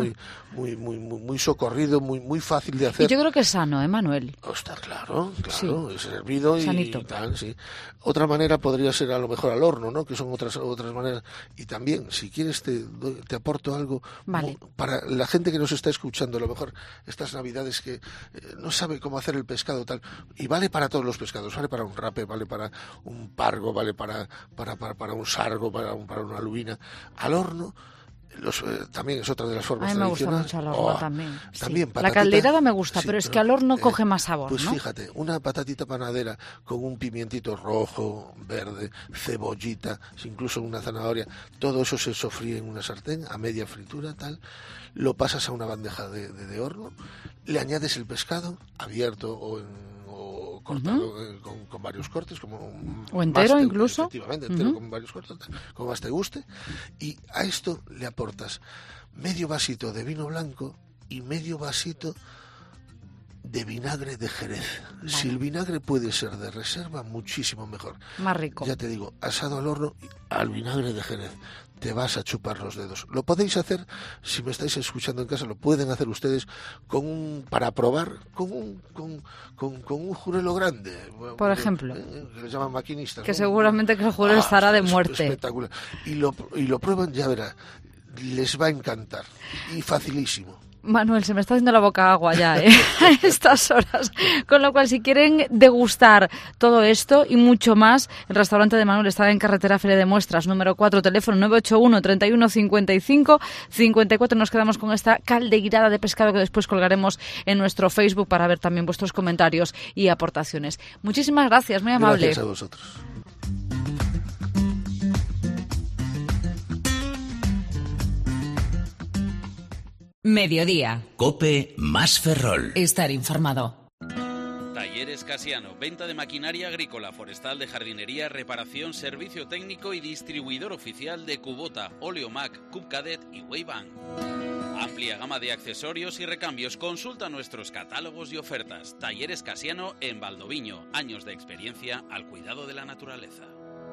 muy socorrido, muy fácil de hacer. Y yo creo que es sano, Manuel. Está claro, sí. Es hervido sanito. Y tal, sí. Otra manera podría ser a lo mejor al horno, ¿no? Que son otras maneras. Y también, si quieres, te aporto algo. Vale. Para la gente que nos está escuchando, a lo mejor estas Navidades que no sabe cómo hacer el pescado tal, y vale para todos los pescados, vale para un rape, vale para un pargo, vale para un sargo, para una lubina, al horno. También es otra de las formas tradicionales. A mí me gusta mucho al horno también. También la calderada me gusta, pero es que al horno coge más sabor, pues ¿no? Fíjate, una patatita panadera con un pimientito rojo, verde, cebollita, incluso una zanahoria, todo eso se sofríe en una sartén a media fritura, tal, lo pasas a una bandeja de horno, le añades el pescado abierto o cortado con varios cortes, o entero incluso, efectivamente, entero con varios cortes, como más te guste, y a esto le aportas medio vasito de vino blanco y medio vasito de vinagre de Jerez. Vale. Si el vinagre puede ser de reserva, muchísimo mejor. Más rico. Ya te digo, asado al horno al vinagre de Jerez. Te vas a chupar los dedos. Lo podéis hacer, si me estáis escuchando en casa, lo pueden hacer ustedes para probar con un jurelo grande. Por ejemplo. Que le llaman maquinistas. Que ¿no? seguramente que el jurelo estará de muerte. Espectacular. Y lo prueban, ya verá. Les va a encantar. Y facilísimo. Manuel, se me está haciendo la boca agua ya, a estas horas. Con lo cual, si quieren degustar todo esto y mucho más, el restaurante de Manuel está en carretera Feria de Muestras, número 4, teléfono 981 31 55 54. Nos quedamos con esta caldeirada de pescado que después colgaremos en nuestro Facebook para ver también vuestros comentarios y aportaciones. Muchísimas gracias, muy amable. Gracias a vosotros. Mediodía. COPE más Ferrol. Estar informado. Talleres Casiano, venta de maquinaria agrícola, forestal, de jardinería, reparación, servicio técnico y distribuidor oficial de Kubota, Oleomac, Cubcadet y Weibank. Amplia gama de accesorios y recambios. Consulta nuestros catálogos y ofertas. Talleres Casiano en Valdoviño. Años de experiencia al cuidado de la naturaleza.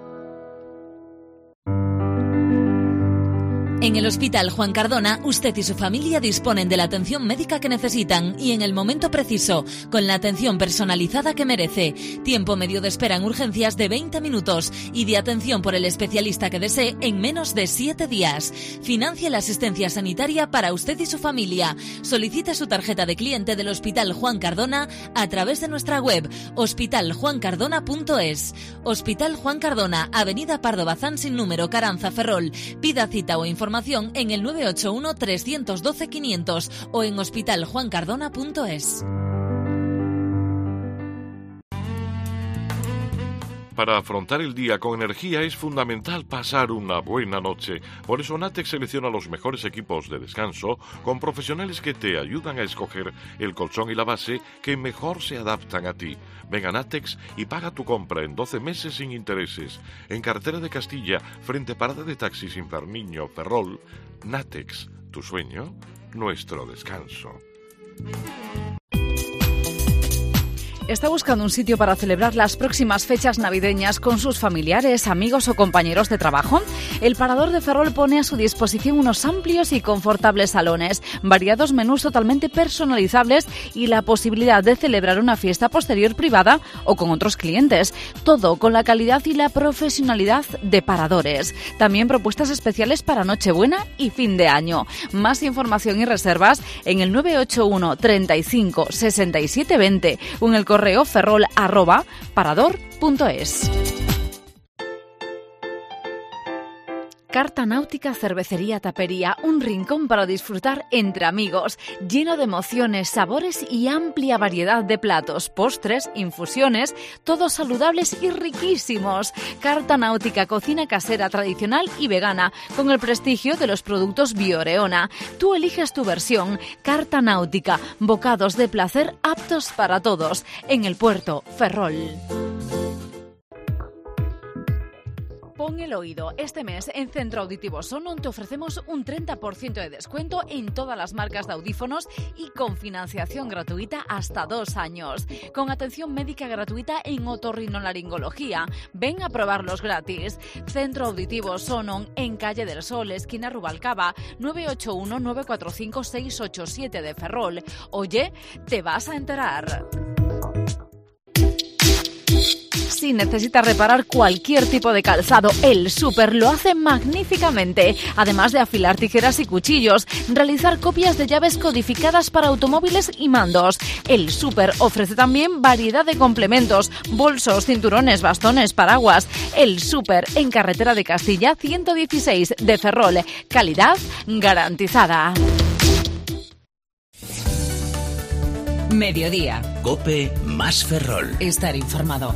En el Hospital Juan Cardona, usted y su familia disponen de la atención médica que necesitan y en el momento preciso, con la atención personalizada que merece. Tiempo medio de espera en urgencias de 20 minutos y de atención por el especialista que desee en menos de 7 días. Financie la asistencia sanitaria para usted y su familia. Solicite su tarjeta de cliente del Hospital Juan Cardona a través de nuestra web hospitaljuancardona.es. Hospital Juan Cardona, Avenida Pardo Bazán sin número, Caranza, Ferrol. Pida cita o información en el 981 312 500 o en hospitaljuancardona.es. Para afrontar el día con energía es fundamental pasar una buena noche. Por eso Natex selecciona los mejores equipos de descanso con profesionales que te ayudan a escoger el colchón y la base que mejor se adaptan a ti. Ven a Natex y paga tu compra en 12 meses sin intereses. En Carretera de Castilla, frente a Parada de Taxis Inferniño, Ferrol, Natex, tu sueño, nuestro descanso. Está buscando un sitio para celebrar las próximas fechas navideñas con sus familiares, amigos o compañeros de trabajo. el Parador de Ferrol pone a su disposición unos amplios y confortables salones, variados menús totalmente personalizables y la posibilidad de celebrar una fiesta posterior privada o con otros clientes. Todo con la calidad y la profesionalidad de Paradores. También propuestas especiales para Nochebuena y fin de año. Más información y reservas en el 981 35 67 20 o en el correo ferrol@parador.es. Carta Náutica Cervecería Tapería, un rincón para disfrutar entre amigos, lleno de emociones, sabores y amplia variedad de platos, postres, infusiones, todos saludables y riquísimos. Carta Náutica, cocina casera, tradicional y vegana, con el prestigio de los productos Bioreona. Tú eliges tu versión. Carta Náutica, bocados de placer aptos para todos, en el puerto Ferrol. Pon el oído. Este mes en Centro Auditivo Sonon te ofrecemos un 30% de descuento en todas las marcas de audífonos y con financiación gratuita hasta 2 años. Con atención médica gratuita en otorrinolaringología. Ven a probarlos gratis. Centro Auditivo Sonon en Calle del Sol, esquina Rubalcaba, 981 945 687 de Ferrol. Oye, te vas a enterar. Si necesitas reparar cualquier tipo de calzado, El Súper lo hace magníficamente. Además de afilar tijeras y cuchillos, realizar copias de llaves codificadas para automóviles y mandos. El Súper ofrece también variedad de complementos, bolsos, cinturones, bastones, paraguas. El Súper en Carretera de Castilla 116 de Ferrol. Calidad garantizada. Mediodía. COPE más Ferrol. Estar informado.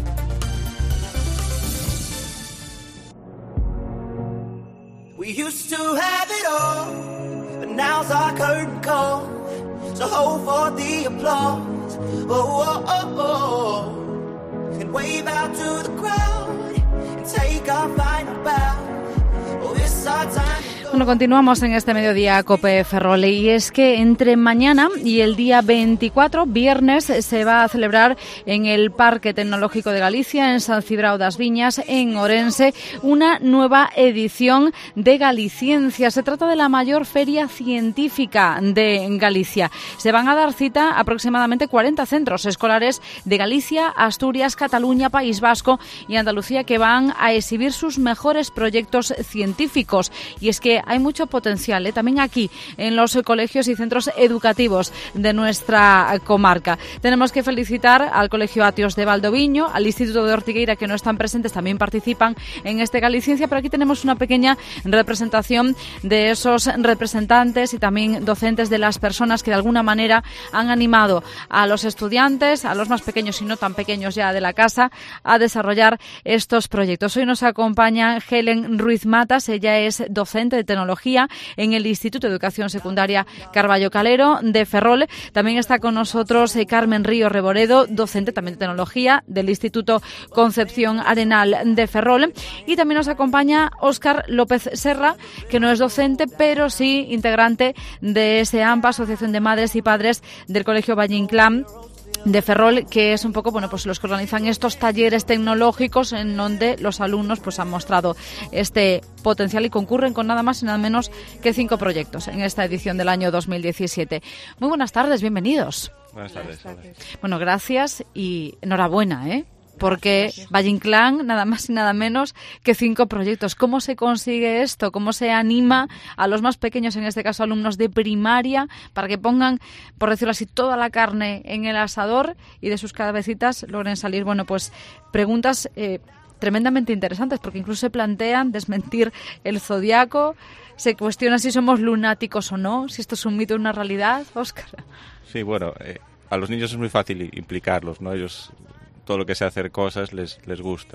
We used to have it all, but now's our curtain call. So hold for the applause. Oh, oh, oh, oh. And wave out to the crowd and take our final bow. Oh, it's our time. Bueno, continuamos en este mediodía COPE Ferrol y es que entre mañana y el día 24, viernes, se va a celebrar en el Parque Tecnológico de Galicia, en San Cibrao das Viñas, en Orense, una nueva edición de Galiciencia. Se trata de la mayor feria científica de Galicia. Se van a dar cita aproximadamente 40 centros escolares de Galicia, Asturias, Cataluña, País Vasco y Andalucía que van a exhibir sus mejores proyectos científicos. Y es que hay mucho potencial, también aquí en los colegios y centros educativos de nuestra comarca. Tenemos que felicitar al Colegio Atios de Valdoviño, al Instituto de Ortigueira, que no están presentes, también participan en este Galiciencia, pero aquí tenemos una pequeña representación de esos representantes y también docentes de las personas que de alguna manera han animado a los estudiantes, a los más pequeños y no tan pequeños ya de la casa, a desarrollar estos proyectos. Hoy nos acompaña Helen Ruiz Matas, ella es docente de tecnología en el Instituto de Educación Secundaria Carballo Calero de Ferrol. También está con nosotros Carmen Río Reboredo, docente también de tecnología del Instituto Concepción Arenal de Ferrol. Y también nos acompaña Óscar López Serra, que no es docente, pero sí integrante de SEAMPA, Asociación de Madres y Padres del Colegio Valle Inclán de Ferrol, que es un poco, bueno, pues los que organizan estos talleres tecnológicos en donde los alumnos pues han mostrado este potencial y concurren con nada más y nada menos que 5 proyectos en esta edición del año 2017. Muy buenas tardes, bienvenidos. Buenas tardes. Bueno, gracias y enhorabuena, porque Valle Inclán, nada más y nada menos que 5 proyectos. ¿Cómo se consigue esto? ¿Cómo se anima a los más pequeños, en este caso alumnos de primaria, para que pongan, por decirlo así, toda la carne en el asador y de sus cabecitas logren salir, bueno, pues preguntas tremendamente interesantes, porque incluso se plantean desmentir el zodiaco, se cuestiona si somos lunáticos o no, si esto es un mito o una realidad, Óscar? Sí, bueno, a los niños es muy fácil implicarlos, ¿no? Ellos, todo lo que sea hacer cosas les gusta.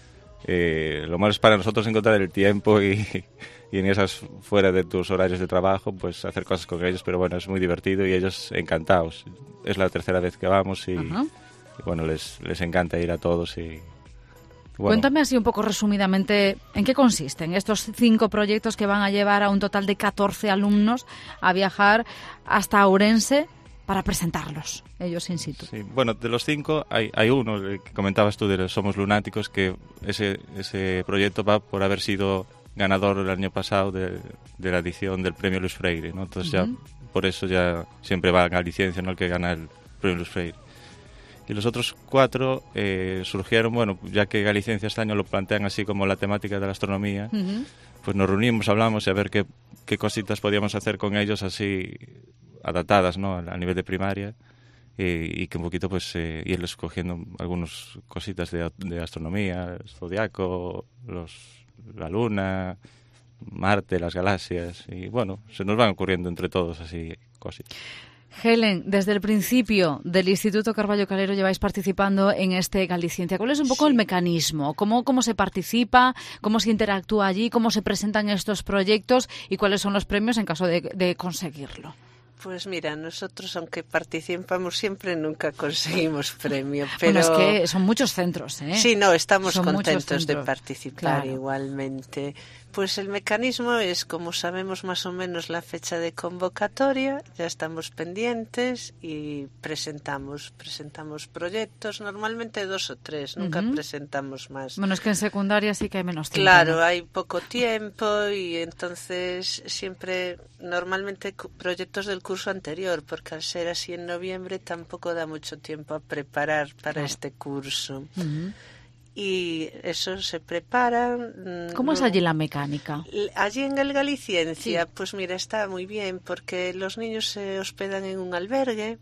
Lo malo es para nosotros encontrar el tiempo y en esas fuera de tus horarios de trabajo, pues hacer cosas con ellos, pero bueno, es muy divertido y ellos encantados. Es la tercera vez que vamos y bueno, les encanta ir a todos y bueno. Cuéntame así un poco resumidamente en qué consisten estos 5 proyectos que van a llevar a un total de 14 alumnos a viajar hasta Ourense para presentarlos, ellos in situ. Sí, bueno, de los 5 hay uno, el que comentabas tú de Somos Lunáticos, que ese proyecto va por haber sido ganador el año pasado de la edición del premio Luis Freire, ¿no? Entonces ya por eso ya siempre va a Galiciencia, ¿no?, el que gana el premio Luis Freire. Y los otros 4 surgieron, bueno, ya que Galiciencia este año lo plantean así como la temática de la astronomía, pues nos reunimos, hablamos y a ver qué cositas podíamos hacer con ellos así adaptadas, ¿no?, a nivel de primaria, y que un poquito pues irles cogiendo algunas cositas de astronomía, el zodiaco, la luna, Marte, las galaxias, y bueno, se nos van ocurriendo entre todos así cositas. Helen, desde el principio del Instituto Carballo Calero lleváis participando en este Galiciencia. ¿Cuál es un poco el mecanismo? ¿Cómo se participa? ¿Cómo se interactúa allí? ¿Cómo se presentan estos proyectos? ¿Y cuáles son los premios en caso de conseguirlo? Pues mira, nosotros, aunque participamos siempre, nunca conseguimos premio. Pero... Bueno, es que son muchos centros, ¿eh? Sí, no, estamos contentos de participar igualmente. Pues el mecanismo es, como sabemos más o menos la fecha de convocatoria, ya estamos pendientes y presentamos proyectos, normalmente 2 o 3, nunca presentamos más. Bueno, es que en secundaria sí que hay menos tiempo. Claro, ¿no? Hay poco tiempo y entonces siempre, normalmente proyectos del curso anterior, porque al ser así en noviembre tampoco da mucho tiempo a preparar para este curso. Y eso se prepara. ¿Cómo es allí la mecánica? Allí en el Galiciencia, pues mira, está muy bien, porque los niños se hospedan en un albergue.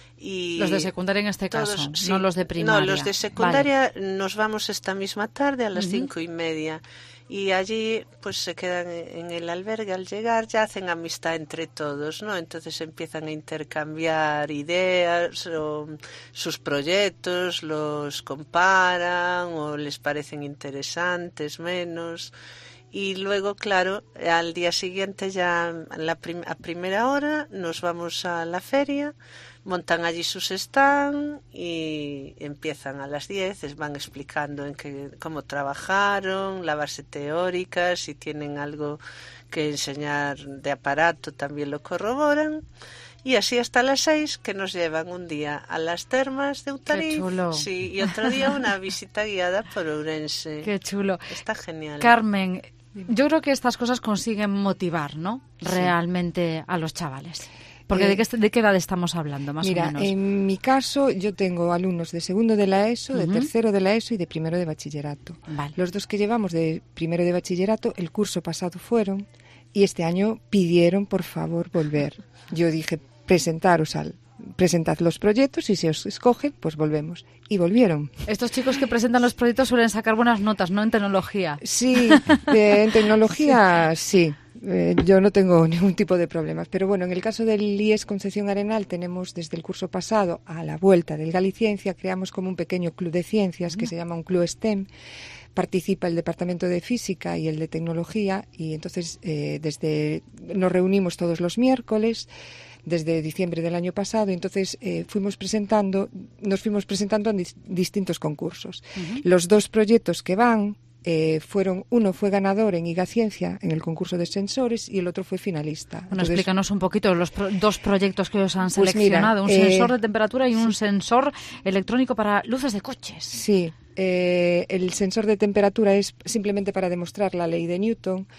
Y los de secundaria en este caso, no los de primaria. No, los de secundaria nos vamos esta misma tarde a las 5:30. Y allí pues se quedan en el albergue. Al llegar ya hacen amistad entre todos, ¿no? Entonces empiezan a intercambiar ideas o sus proyectos, los comparan o les parecen interesantes, menos. Y luego, claro, al día siguiente ya a primera hora nos vamos a la feria, montan allí sus stand y empiezan a las 10, van explicando cómo trabajaron, la base teórica, si tienen algo que enseñar de aparato también lo corroboran. Y así hasta las 6, que nos llevan un día a las termas de Utariz. Qué chulo. Sí, y otro día una visita guiada por Ourense. Qué chulo. Está genial. Carmen, yo creo que estas cosas consiguen motivar, ¿no? Realmente a los chavales. Porque ¿de qué edad estamos hablando, más o menos? Mira, en mi caso yo tengo alumnos de segundo de la ESO, de tercero de la ESO y de primero de bachillerato. Vale. Los 2 que llevamos de primero de bachillerato, el curso pasado fueron y este año pidieron, por favor, volver. Yo dije, presentad los proyectos y si os escogen, pues volvemos. Y volvieron. Estos chicos que presentan los proyectos suelen sacar buenas notas, ¿no? En tecnología. Sí, en tecnología sí. Yo no tengo ningún tipo de problemas, pero bueno, en el caso del IES Concepción Arenal tenemos desde el curso pasado a la vuelta del Galiciencia, creamos como un pequeño club de ciencias que se llama un club STEM. Participa el Departamento de Física y el de Tecnología y entonces nos reunimos todos los miércoles desde diciembre del año pasado y entonces nos fuimos presentando en distintos concursos. Los 2 proyectos que van uno fue ganador en IGACiencia en el concurso de sensores y el otro fue finalista. Bueno, explícanos un poquito los 2 proyectos que os han seleccionado, un sensor de temperatura y un sensor electrónico para luces de coches. Sí, el sensor de temperatura es simplemente para demostrar la ley de Newton,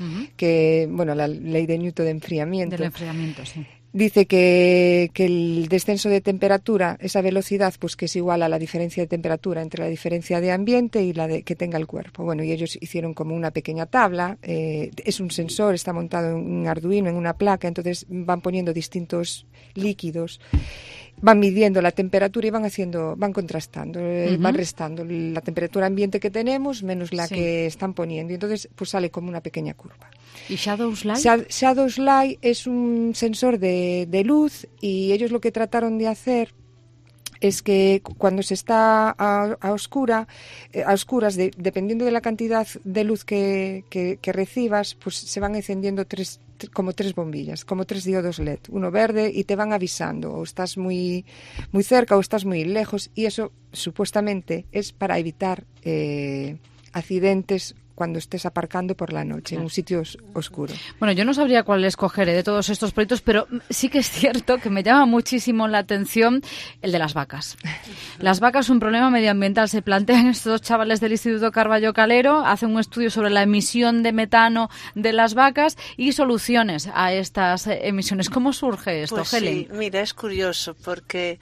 la ley de Newton de enfriamiento. Del enfriamiento, sí. Dice que el descenso de temperatura, esa velocidad, pues que es igual a la diferencia de temperatura entre la diferencia de ambiente y la que tenga el cuerpo. Bueno, y ellos hicieron como una pequeña tabla. Es un sensor, está montado en un Arduino, en una placa, entonces van poniendo distintos líquidos, van midiendo la temperatura y van contrastando, van restando la temperatura ambiente que tenemos menos la que están poniendo. Y entonces pues sale como una pequeña curva. ¿Y Shadows Light? Shadows Light es un sensor de luz y ellos lo que trataron de hacer es que cuando se está a oscuras, dependiendo de la cantidad de luz que recibas, pues se van encendiendo como 3 bombillas, como 3 diodos LED, uno verde, y te van avisando, o estás muy, muy cerca o estás muy lejos, y eso supuestamente es para evitar accidentes cuando estés aparcando por la noche en un sitio oscuro. Bueno, yo no sabría cuál escoger de todos estos proyectos, pero sí que es cierto que me llama muchísimo la atención el de las vacas. Las vacas, un problema medioambiental. Se plantean estos chavales del Instituto Carballo Calero, hacen un estudio sobre la emisión de metano de las vacas y soluciones a estas emisiones. ¿Cómo surge esto, pues Helen? Sí, mira, es curioso porque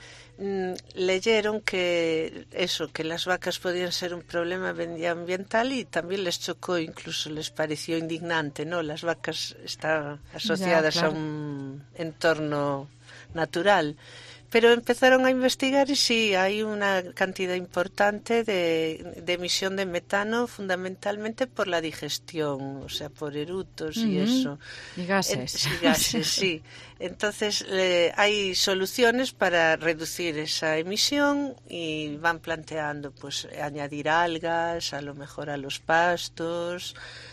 leyeron que las vacas podían ser un problema medioambiental y también les chocó, incluso les pareció indignante, ¿no? Las vacas están asociadas a un entorno natural. Pero empezaron a investigar y sí, hay una cantidad importante de emisión de metano, fundamentalmente por la digestión, o sea, por erutos y eso. Y gases. Gases, sí. Entonces, hay soluciones para reducir esa emisión y van planteando, pues, añadir algas, a lo mejor a los pastos,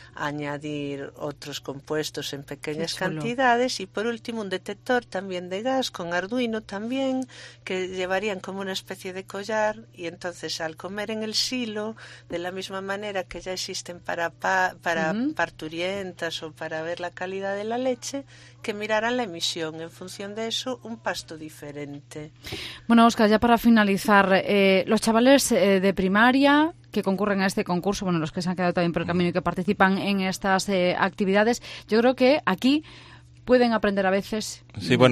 añadir otros compuestos en pequeñas cantidades y por último un detector también de gas con Arduino también, que llevarían como una especie de collar y entonces al comer en el silo, de la misma manera que ya existen para parturientas o para ver la calidad de la leche, que miraran la emisión, en función de eso un pasto diferente. Bueno, Óscar, ya para finalizar, los chavales de primaria que concurren a este concurso, bueno, los que se han quedado también por el camino y que participan en estas actividades, yo creo que aquí pueden aprender a veces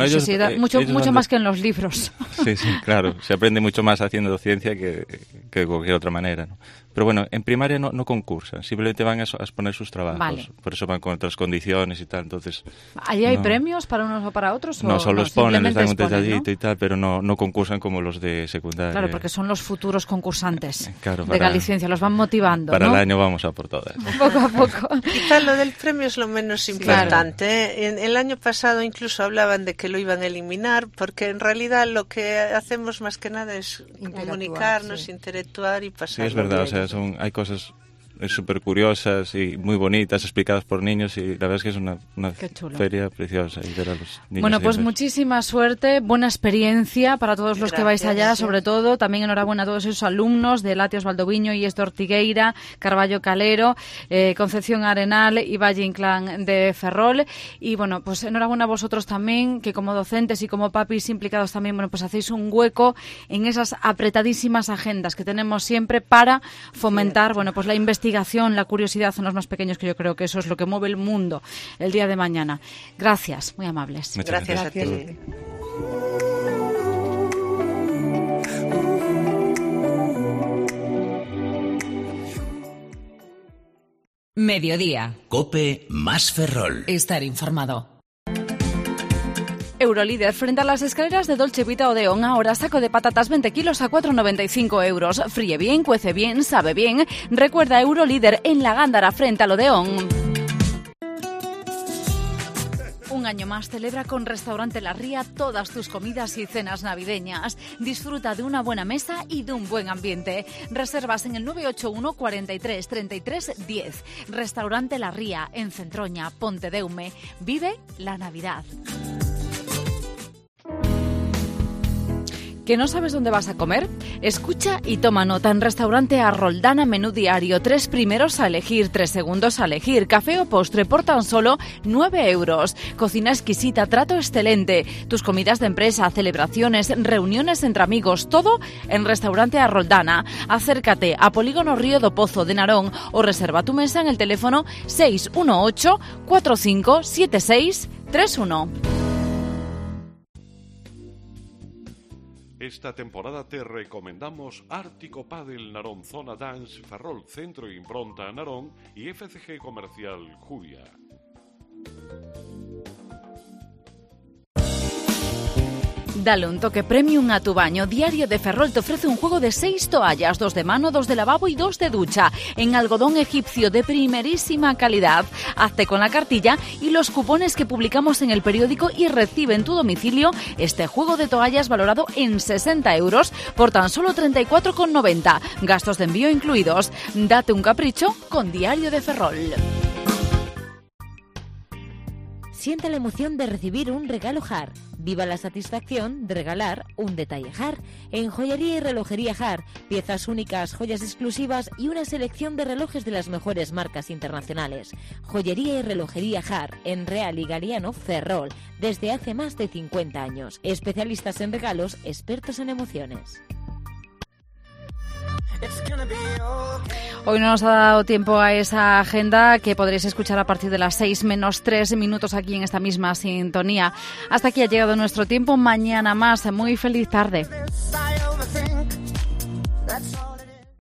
mucho más que en los libros. Sí, claro, se aprende mucho más haciendo ciencia que de cualquier otra manera, ¿no? Pero bueno, en primaria no concursan, simplemente van a exponer sus trabajos, vale. Por eso van con otras condiciones y tal, entonces... ¿Allí hay premios para unos o para otros? No, solo exponen, les dan un detallito, ¿no? Y tal, pero no concursan como los de secundaria. Claro, porque son los futuros concursantes de Galiciencia, los van motivando, para ¿no? el año vamos a por todas. Poco a poco. Quizás lo del premio es lo menos importante. Claro. El año pasado incluso hablaban de que lo iban a eliminar, porque en realidad lo que hacemos más que nada es comunicarnos, interactuar y pasar. Sí, es verdad, bien. O sea, hay cosas súper curiosas y muy bonitas, explicadas por niños, y la verdad es que es una feria preciosa y ver a los niños. Bueno, pues muchísima suerte, buena experiencia para todos los que vais allá, sobre todo. También enhorabuena a todos esos alumnos de Latios Valdoviño y Estor Tigueira, Carballo Calero, Concepción Arenal y Valle Inclán de Ferrol. Y bueno, pues enhorabuena a vosotros también, que como docentes y como papis implicados también, bueno, pues hacéis un hueco en esas apretadísimas agendas que tenemos siempre para fomentar, bueno, pues la investigación, la curiosidad en los más pequeños, que yo creo que eso es lo que mueve el mundo el día de mañana. Gracias, muy amables. Muchas gracias a ti. Mediodía. COPE más Ferrol. Estar informado. Eurolíder, frente a las escaleras de Dolce Vita Odeón, ahora saco de patatas 20 kilos a 4,95 euros. Fríe bien, cuece bien, sabe bien. Recuerda, Eurolíder en la Gándara, frente al Odeón. Un año más celebra con Restaurante La Ría todas tus comidas y cenas navideñas. Disfruta de una buena mesa y de un buen ambiente. Reservas en el 981 43 33 10. Restaurante La Ría, en Centroña, Pontedeume. Vive la Navidad. ¿Que no sabes dónde vas a comer? Escucha y toma nota. En Restaurante Arroldana, menú diario. 3 primeros a elegir, 3 segundos a elegir. Café o postre por tan solo 9 euros. Cocina exquisita, trato excelente. Tus comidas de empresa, celebraciones, reuniones entre amigos. Todo en Restaurante Arroldana. Acércate a Polígono Río do Pozo de Narón o reserva tu mesa en el teléfono 618 45 76 31. Esta temporada te recomendamos Ártico Padel Narón Zona Dance, Ferrol Centro e Impronta Narón y FCG Comercial Jubia. Dale un toque premium a tu baño. Diario de Ferrol te ofrece un juego de 6 toallas, 2 de mano, 2 de lavabo y 2 de ducha, en algodón egipcio de primerísima calidad. Hazte con la cartilla y los cupones que publicamos en el periódico y recibe en tu domicilio este juego de toallas valorado en 60 euros por tan solo 34,90. Gastos de envío incluidos. Date un capricho con Diario de Ferrol. Sienta la emoción de recibir un regalo Har. Viva la satisfacción de regalar un detalle Har. En Joyería y Relojería Har, piezas únicas, joyas exclusivas y una selección de relojes de las mejores marcas internacionales. Joyería y Relojería Har, en Real y Galiano, Ferrol, desde hace más de 50 años. Especialistas en regalos, expertos en emociones. Hoy no nos ha dado tiempo a esa agenda que podréis escuchar a partir de las 6 menos 3 minutos aquí en esta misma sintonía. Hasta aquí ha llegado nuestro tiempo. Mañana más. Muy feliz tarde.